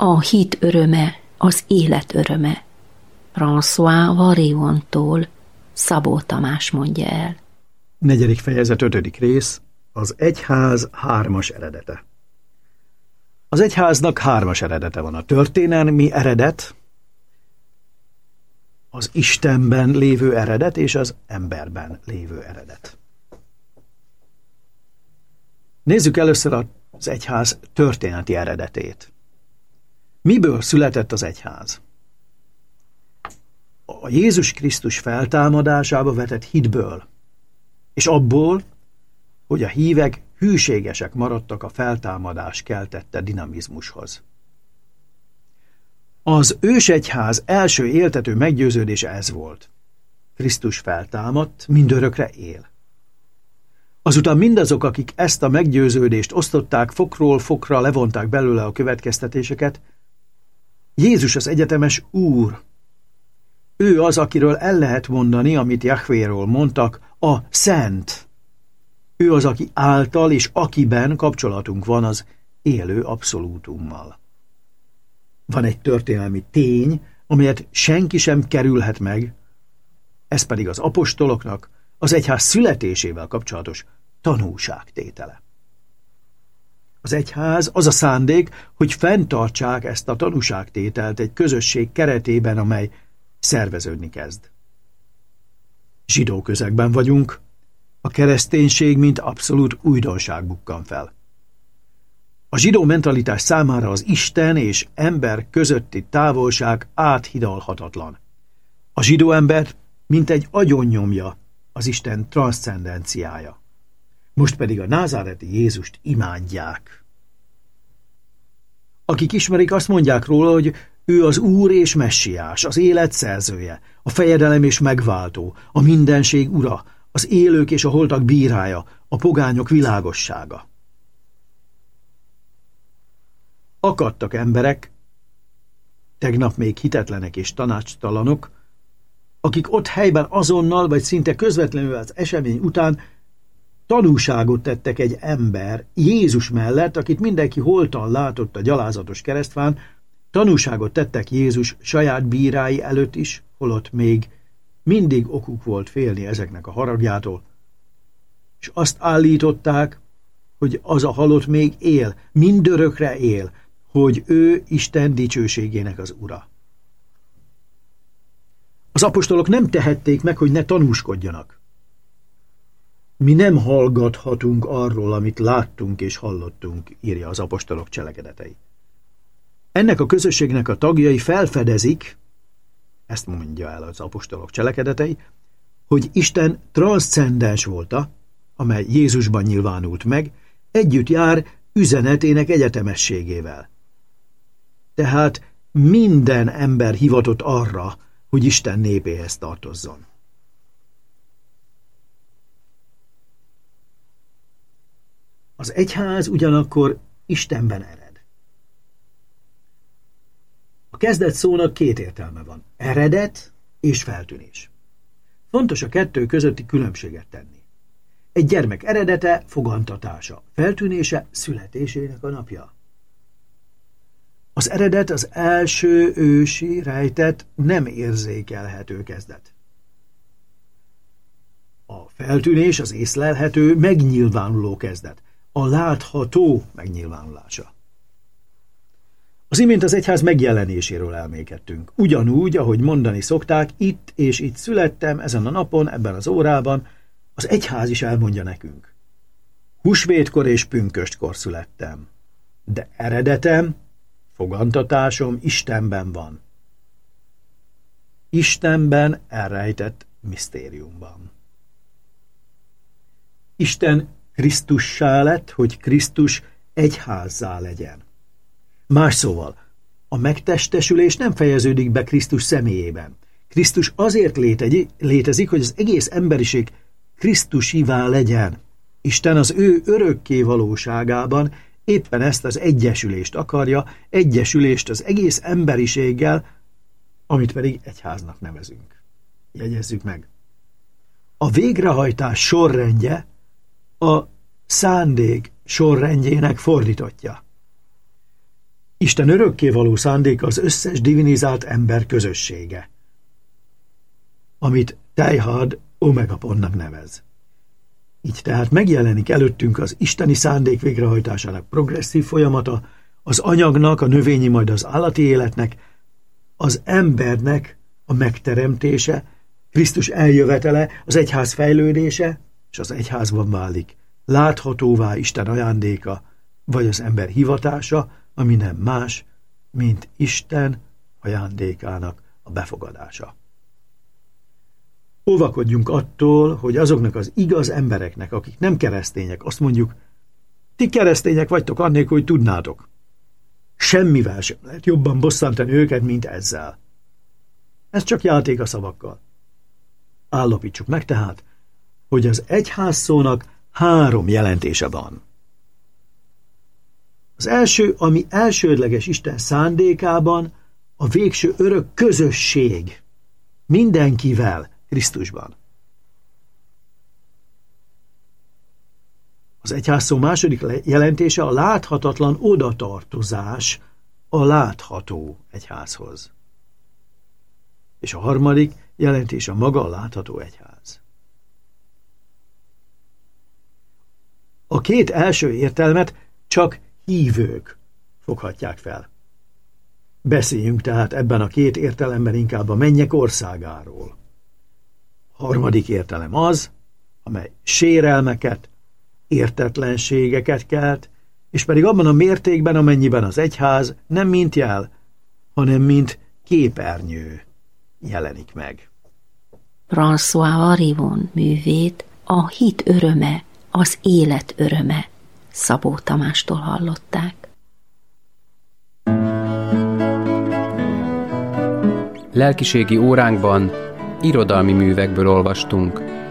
A hit öröme, az élet öröme. François Variontól Szabó Tamás mondja el. 4. fejezet 5. rész. Az egyház 3-as eredete. Az egyháznak 3-as eredete van. A történelmi eredet, az Istenben lévő eredet és az emberben lévő eredet. Nézzük először az egyház történeti eredetét. Miből született az egyház? A Jézus Krisztus feltámadásába vetett hitből, és abból, hogy a hívek hűségesek maradtak a feltámadás keltette dinamizmushoz. Az ősegyház első éltető meggyőződése ez volt. Krisztus feltámadt, mindörökre él. Azután mindazok, akik ezt a meggyőződést osztották, fokról fokra levonták belőle a következtetéseket. Jézus az egyetemes Úr. Ő az, akiről el lehet mondani, amit Jahvéról mondtak, a Szent. Ő az, aki által és akiben kapcsolatunk van az élő abszolútummal. Van egy történelmi tény, amelyet senki sem kerülhet meg, ez pedig az apostoloknak az egyház születésével kapcsolatos tanúságtétele. Az egyház az a szándék, hogy fenntartsák ezt a tanúságtételt egy közösség keretében, amely szerveződni kezd. Zsidó közegben vagyunk, a kereszténység mint abszolút újdonság bukkan fel. A zsidó mentalitás számára az Isten és ember közötti távolság áthidalhatatlan. A zsidó ember mint egy agyonnyomja az Isten transzcendenciája. Most pedig a názáreti Jézust imádják. Akik ismerik, azt mondják róla, hogy ő az Úr és Messiás, az élet szerzője, a fejedelem és megváltó, a mindenség ura, az élők és a holtak bírája, a pogányok világossága. Akadtak emberek, tegnap még hitetlenek és tanácstalanok, akik ott helyben azonnal vagy szinte közvetlenül az esemény után tanúságot tettek egy ember Jézus mellett, akit mindenki holtan látott a gyalázatos keresztfán, tanúságot tettek Jézus saját bírái előtt is, holott még mindig okuk volt félni ezeknek a haragjától, és azt állították, hogy az a halott még él, mindörökre él, hogy ő Isten dicsőségének az ura. Az apostolok nem tehették meg, hogy ne tanúskodjanak. Mi nem hallgathatunk arról, amit láttunk és hallottunk, írja az apostolok cselekedetei. Ennek a közösségnek a tagjai felfedezik, ezt mondja el az apostolok cselekedetei, hogy Isten transzcendens volta, amely Jézusban nyilvánult meg, együtt jár üzenetének egyetemességével. Tehát minden ember hivatott arra, hogy Isten népéhez tartozzon. Az egyház ugyanakkor Istenben ered. A kezdet szónak 2 értelme van. Eredet és feltűnés. Fontos a 2 közötti különbséget tenni. Egy gyermek eredete fogantatása, feltűnése születésének a napja. Az eredet az első ősi, rejtett, nem érzékelhető kezdet. A feltűnés az észlelhető, megnyilvánuló kezdet, a látható megnyilvánulása. Az imént az egyház megjelenéséről elmékedtünk. ugyanúgy, ahogy mondani szokták, itt és itt születtem, ezen a napon, ebben az órában, az egyház is elmondja nekünk. Húsvétkor és pünköstkor születtem, de eredetem, fogantatásom Istenben van. Istenben elrejtett misztériumban. Isten Krisztussá lett, hogy Krisztus egyházzá legyen. Más szóval, a megtestesülés nem fejeződik be Krisztus személyében. Krisztus azért létezik, hogy az egész emberiség Krisztusivá legyen. Isten az ő örökké valóságában éppen ezt az egyesülést akarja, egyesülést az egész emberiséggel, amit pedig egyháznak nevezünk. Jegyezzük meg. A végrehajtás sorrendje a szándék sorrendjének fordítottja. Isten örökkévaló szándéka az összes divinizált ember közössége, amit Teilhard Omegapontnak nevez. Így tehát megjelenik előttünk az isteni szándék végrehajtásának progresszív folyamata, az anyagnak, a növényi, majd az állati életnek, az embernek a megteremtése, Krisztus eljövetele, az egyház fejlődése, és az egyházban válik láthatóvá Isten ajándéka, vagy az ember hivatása, ami nem más, mint Isten ajándékának a befogadása. Óvakodjunk attól, hogy azoknak az igaz embereknek, akik nem keresztények, azt mondjuk, ti keresztények vagytok annélkül, hogy tudnátok. Semmivel sem lehet jobban bosszantani őket, mint ezzel. Ez csak játék a szavakkal. Állapítsuk meg tehát, hogy az egyház szónak 3 jelentése van. Az első, ami elsődleges Isten szándékában, a végső örök közösség. Mindenkivel Krisztusban. Az egyház szó második jelentése a láthatatlan odatartozás a látható egyházhoz. És a harmadik jelentése maga a látható egyház. A 2 első értelmet csak hívők foghatják fel. Beszéljünk tehát ebben a 2 értelemben inkább a mennyek országáról. A harmadik értelem az, amely sérelmeket, értetlenségeket kelt, és pedig abban a mértékben, amennyiben az egyház nem mint jel, hanem mint képernyő jelenik meg. François Varivon művét a hit öröme, az élet öröme Szabó Tamástól hallották. Lelkiségi óránkban irodalmi művekből olvastunk.